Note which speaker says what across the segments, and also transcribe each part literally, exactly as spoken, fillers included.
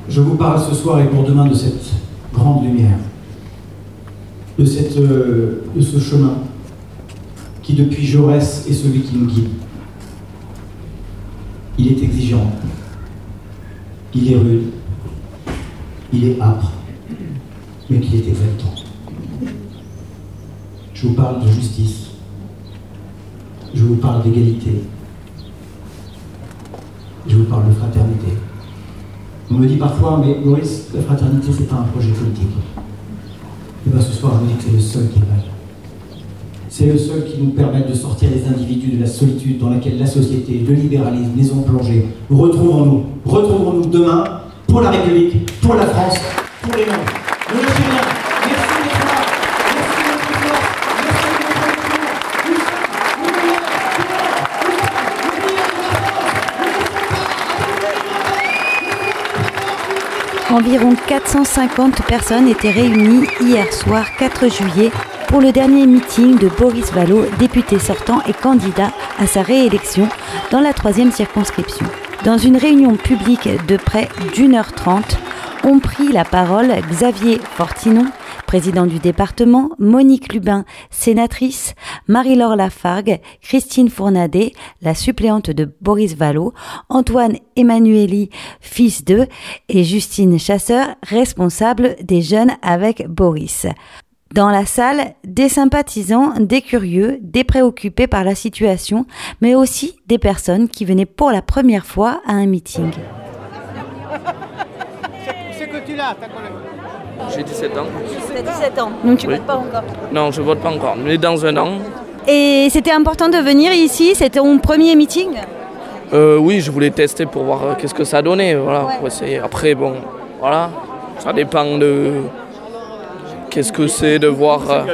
Speaker 1: Je vous parle ce soir et pour demain de cette grande lumière, de, cette, euh, de ce chemin qui depuis Jaurès est celui qui nous guide. Il est exigeant, il est rude, il est âpre, mais qu'il est exaltant. Je vous parle de justice, je vous parle d'égalité, je vous parle de fraternité. On me dit parfois, mais Maurice, la fraternité, c'est pas un projet politique. Et bien ce soir, je vous dis que c'est le seul qui est vrai. C'est le seul qui nous permet de sortir les individus de la solitude dans laquelle la société, le libéralisme les ont plongés. Retrouvons-nous, retrouvons-nous demain pour la République, pour la France, pour les mondes. Ne lâchez rien. Merci d'être là. Merci d'être là. Merci d'être
Speaker 2: là. Environ quatre cent cinquante personnes étaient réunies hier soir, quatre juillet, pour le dernier meeting de Boris Vallaud, député sortant et candidat à sa réélection dans la troisième circonscription. Dans une réunion publique de près d'une heure trente, ont pris la parole Xavier Fortinon, président du département, Monique Lubin, sénatrice, Marie-Laure Lafargue, Christine Fournadet, la suppléante de Boris Vallaud, Antoine Emmanueli, fils d'eux, et Justine Chasseur, responsable des Jeunes avec Boris. Dans la salle, des sympathisants, des curieux, des préoccupés par la situation, mais aussi des personnes qui venaient pour la première fois à un meeting.
Speaker 3: C'est que tu l'as, ta collègue.
Speaker 4: J'ai dix-sept ans.
Speaker 2: Tu as dix-sept ans, donc tu
Speaker 4: oui.
Speaker 2: votes pas encore?
Speaker 4: Non, je vote pas encore, mais dans un an.
Speaker 2: Et c'était important de venir ici? C'était ton premier meeting?
Speaker 4: euh, Oui, je voulais tester pour voir euh, qu'est-ce que ça donnait. Voilà, ouais. Pour essayer. Après, bon, voilà, ça dépend de... Qu'est-ce que c'est de voir... Euh...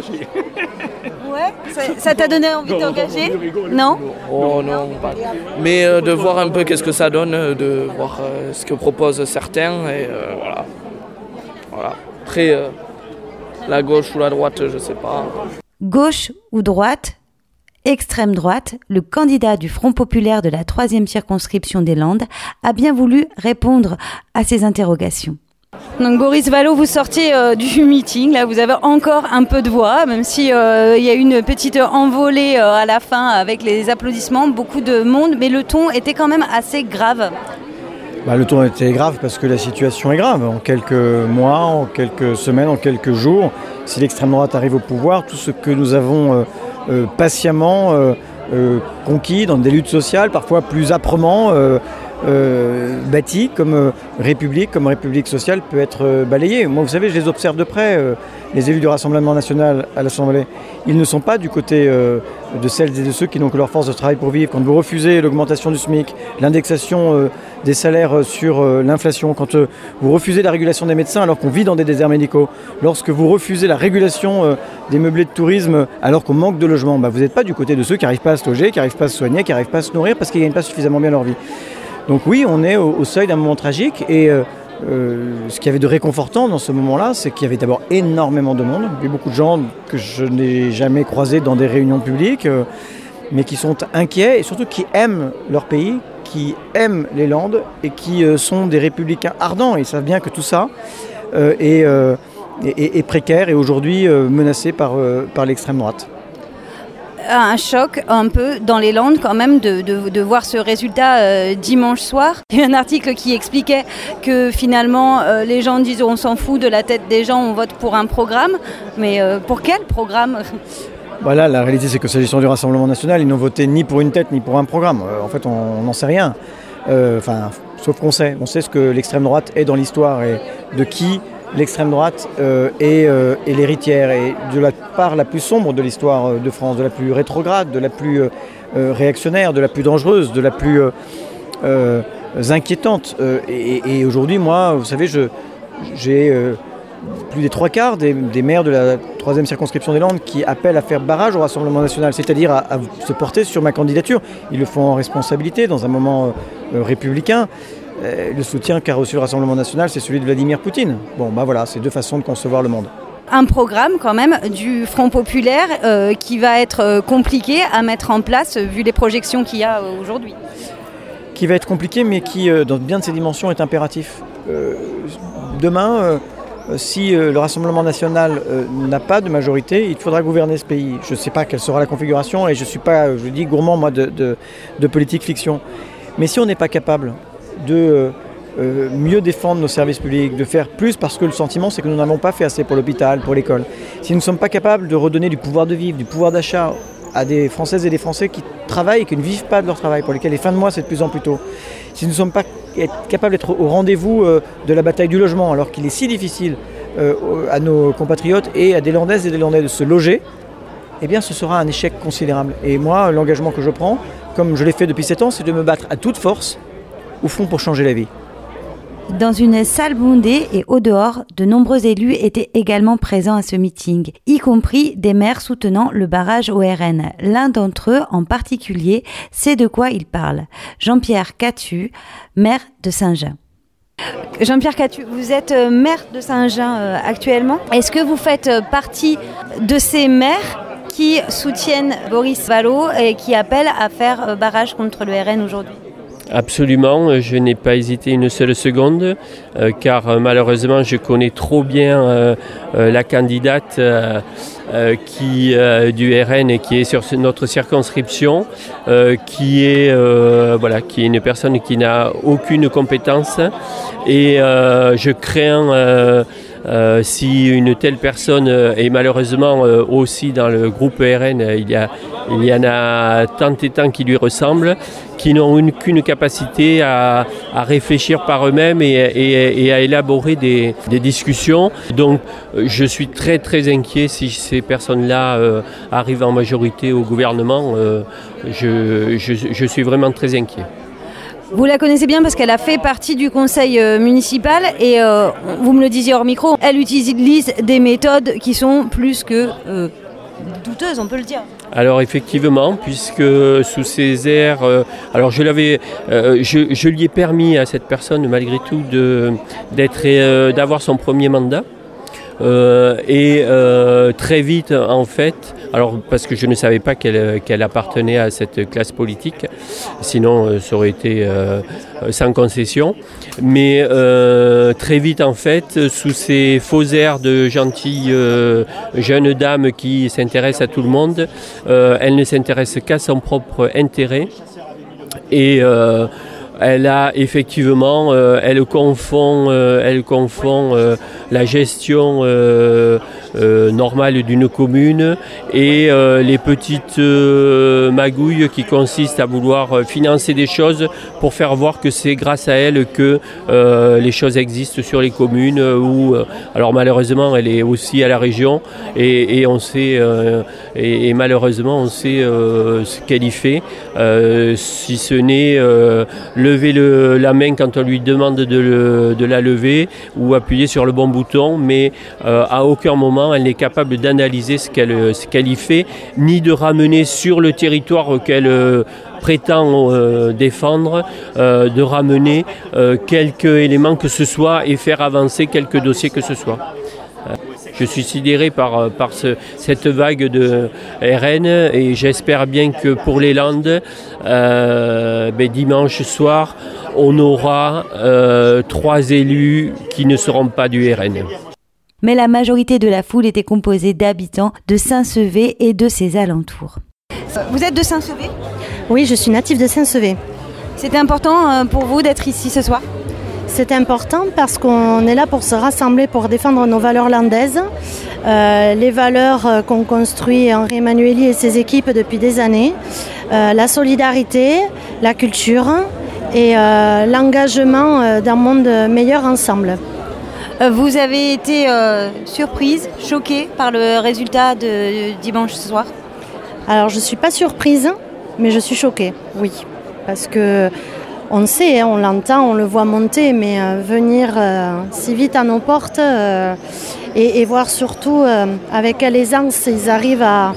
Speaker 2: Ouais, ça, ça t'a donné envie de t'engager? Non?
Speaker 4: Oh non, pas... Mais euh, de voir un peu qu'est-ce que ça donne, de voir euh, ce que proposent certains, et euh, voilà. Voilà. Après, euh, la gauche ou la droite, je sais pas.
Speaker 2: Gauche ou droite? Extrême droite, le candidat du Front populaire de la troisième circonscription des Landes a bien voulu répondre à ces interrogations. Donc Boris Vallaud, vous sortiez euh, du meeting, là vous avez encore un peu de voix, même si euh, il y a eu une petite envolée euh, à la fin avec les applaudissements, beaucoup de monde, mais le ton était quand même assez grave.
Speaker 5: Bah, le ton était grave parce que la situation est grave. En quelques mois, en quelques semaines, en quelques jours, si l'extrême droite arrive au pouvoir, tout ce que nous avons euh, euh, patiemment euh, euh, conquis dans des luttes sociales, parfois plus âprement, euh, Euh, bâti comme euh, République, comme République sociale peut être euh, balayé. Moi, vous savez, je les observe de près, euh, les élus du Rassemblement national à l'Assemblée. Ils ne sont pas du côté euh, de celles et de ceux qui n'ont que leur force de travail pour vivre. Quand vous refusez l'augmentation du SMIC, l'indexation euh, des salaires sur euh, l'inflation, quand euh, vous refusez la régulation des médecins alors qu'on vit dans des déserts médicaux, lorsque vous refusez la régulation euh, des meublés de tourisme alors qu'on manque de logement, bah, vous n'êtes pas du côté de ceux qui n'arrivent pas à se loger, qui n'arrivent pas à se soigner, qui n'arrivent pas à se nourrir parce qu'ils ne gagnent pas suffisamment bien leur vie. Donc oui, on est au, au seuil d'un moment tragique et euh, euh, ce qu'il y avait de réconfortant dans ce moment-là, c'est qu'il y avait d'abord énormément de monde. Il y a beaucoup de gens que je n'ai jamais croisés dans des réunions publiques, euh, mais qui sont inquiets et surtout qui aiment leur pays, qui aiment les Landes et qui euh, sont des républicains ardents. Ils savent bien que tout ça euh, est, euh, est, est précaire et aujourd'hui euh, menacé par, euh, par l'extrême droite.
Speaker 2: Un choc un peu dans les Landes quand même de, de, de voir ce résultat euh, dimanche soir. Il y a un article qui expliquait que finalement euh, les gens disent on s'en fout de la tête des gens, on vote pour un programme. Mais euh, pour quel programme ?
Speaker 5: Voilà, la réalité c'est que s'agissant du Rassemblement national, ils n'ont voté ni pour une tête ni pour un programme. Euh, en fait on n'en sait rien. Euh, enfin, sauf qu'on sait. On sait ce que l'extrême droite est dans l'histoire et de qui l'extrême droite euh, est, euh, est l'héritière et de la part la plus sombre de l'histoire de France, de la plus rétrograde, de la plus euh, réactionnaire, de la plus dangereuse, de la plus euh, euh, inquiétante. Euh, et, et aujourd'hui, moi, vous savez, je, j'ai euh, plus des trois quarts des, des maires de la troisième circonscription des Landes qui appellent à faire barrage au Rassemblement national, c'est-à-dire à, à se porter sur ma candidature. Ils le font en responsabilité, dans un moment euh, républicain. Le soutien qu'a reçu le Rassemblement national, c'est celui de Vladimir Poutine. Bon, bah voilà, c'est deux façons de concevoir le monde.
Speaker 2: Un programme quand même du Front populaire euh, qui va être euh, compliqué à mettre en place vu les projections qu'il y a aujourd'hui.
Speaker 5: qui va être compliqué, mais qui, euh, dans bien de ses dimensions, est impératif. Euh, demain, euh, si euh, le Rassemblement national euh, n'a pas de majorité, il faudra gouverner ce pays. Je ne sais pas quelle sera la configuration et je ne suis pas, je dis, gourmand moi, de, de, de politique fiction. Mais si on n'est pas capable de euh, euh, mieux défendre nos services publics, de faire plus, parce que le sentiment c'est que nous n'avons pas fait assez pour l'hôpital, pour l'école, si nous ne sommes pas capables de redonner du pouvoir de vivre, du pouvoir d'achat à des Françaises et des Français qui travaillent et qui ne vivent pas de leur travail, pour lesquels les fins de mois c'est de plus en plus tôt, si nous ne sommes pas capables d'être au rendez-vous euh, de la bataille du logement, alors qu'il est si difficile euh, à nos compatriotes et à des Landaises et des Landais de se loger, eh bien ce sera un échec considérable. Et moi, l'engagement que je prends, comme je l'ai fait depuis sept ans, c'est de me battre à toute force, au fond, pour changer la vie.
Speaker 2: Dans une salle bondée et au dehors, de nombreux élus étaient également présents à ce meeting, y compris des maires soutenant le barrage au R N. L'un d'entre eux, en particulier, sait de quoi il parle. Jean-Pierre Catu, maire de Saint-Jean. Jean-Pierre Catu, vous êtes maire de Saint-Jean euh, actuellement. Est-ce que vous faites partie de ces maires qui soutiennent Boris Vallaud et qui appellent à faire barrage contre le R N aujourd'hui ?
Speaker 6: Absolument, je n'ai pas hésité une seule seconde, euh, car euh, malheureusement je connais trop bien euh, euh, la candidate euh, euh, qui, euh, du R N et qui est sur notre circonscription, euh, qui, est, euh, voilà, qui est une personne qui n'a aucune compétence et euh, je crains... Euh, Euh, si une telle personne, euh, et malheureusement euh, aussi dans le groupe R N, euh, il, y a, il y en a tant et tant qui lui ressemblent, qui n'ont une, qu'une capacité à, à réfléchir par eux-mêmes et, et, et à élaborer des, des discussions. Donc euh, je suis très très inquiet si ces personnes-là euh, arrivent en majorité au gouvernement. Euh, je, je, je suis vraiment très inquiet.
Speaker 2: Vous la connaissez bien parce qu'elle a fait partie du conseil euh, municipal et euh, vous me le disiez hors micro, elle utilise des méthodes qui sont plus que euh, douteuses, on peut le dire.
Speaker 6: Alors effectivement, puisque sous ces airs, euh, alors je l'avais, euh, je, je lui ai permis à cette personne malgré tout de, d'être, euh, d'avoir son premier mandat. Euh, et euh, très vite en fait, alors parce que je ne savais pas qu'elle, qu'elle appartenait à cette classe politique, sinon euh, ça aurait été euh, sans concession, mais euh, très vite en fait, sous ces faux airs de gentille euh, jeune dame qui s'intéresse à tout le monde, euh, elle ne s'intéresse qu'à son propre intérêt et euh, elle a effectivement, euh, elle confond, euh, elle confond euh, la gestion euh, euh, normale d'une commune et euh, les petites euh, magouilles qui consistent à vouloir financer des choses pour faire voir que c'est grâce à elle que euh, les choses existent sur les communes. Où, euh, alors malheureusement, elle est aussi à la région et, et on sait, euh, et, et malheureusement, on sait euh, ce qu'elle y fait, euh, si ce n'est euh, lever le, la main quand on lui demande de, le, de la lever ou appuyer sur le bon bouton, mais euh, à aucun moment elle n'est capable d'analyser ce qu'elle, ce qu'elle y fait, ni de ramener sur le territoire qu'elle euh, prétend euh, défendre, euh, de ramener euh, quelques éléments que ce soit et faire avancer quelques dossiers que ce soit. Je suis sidéré par, par ce, cette vague de R N et j'espère bien que pour les Landes, euh, ben dimanche soir, on aura euh, trois élus qui ne seront pas du R N.
Speaker 2: Mais la majorité de la foule était composée d'habitants de Saint-Sevé et de ses alentours. Vous êtes de Saint-Sevé ?
Speaker 7: Oui, je suis native de Saint-Sevé.
Speaker 2: C'était important pour vous d'être ici ce soir ?
Speaker 7: C'est important parce qu'on est là pour se rassembler, pour défendre nos valeurs landaises, euh, les valeurs qu'on construit Henri Emmanuelli et ses équipes depuis des années, euh, la solidarité, la culture et euh, l'engagement d'un monde meilleur ensemble.
Speaker 2: Vous avez été euh, surprise, choquée par le résultat de dimanche ce soir ?
Speaker 7: Alors je ne suis pas surprise, mais je suis choquée, oui, parce que on sait, on l'entend, on le voit monter, mais euh, venir euh, si vite à nos portes euh, et, et voir surtout euh, avec quelle aisance ils arrivent à,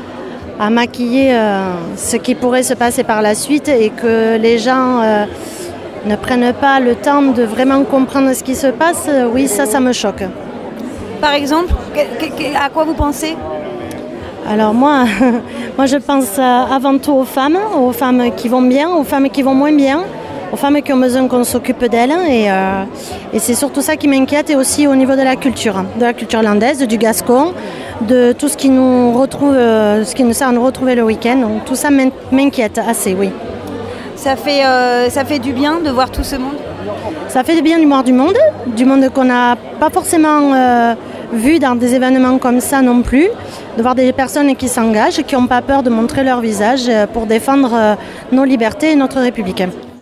Speaker 7: à maquiller euh, ce qui pourrait se passer par la suite et que les gens euh, ne prennent pas le temps de vraiment comprendre ce qui se passe, euh, oui, ça, ça me choque.
Speaker 2: Par exemple, à quoi vous pensez ?
Speaker 7: Alors moi, moi, je pense avant tout aux femmes, aux femmes qui vont bien, aux femmes qui vont moins bien. aux femmes qui ont besoin qu'on s'occupe d'elles. Et, euh, et c'est surtout ça qui m'inquiète, et aussi au niveau de la culture, de la culture irlandaise, du gascon, de tout ce qui nous retrouve, euh, ce qui nous sert à nous retrouver le week-end. Donc tout ça m'inquiète assez, oui.
Speaker 2: Ça fait, euh, ça fait du bien de voir tout ce monde?
Speaker 7: Ça fait du bien de voir du monde, du monde qu'on n'a pas forcément euh, vu dans des événements comme ça non plus, de voir des personnes qui s'engagent, qui n'ont pas peur de montrer leur visage pour défendre euh, nos libertés et notre République.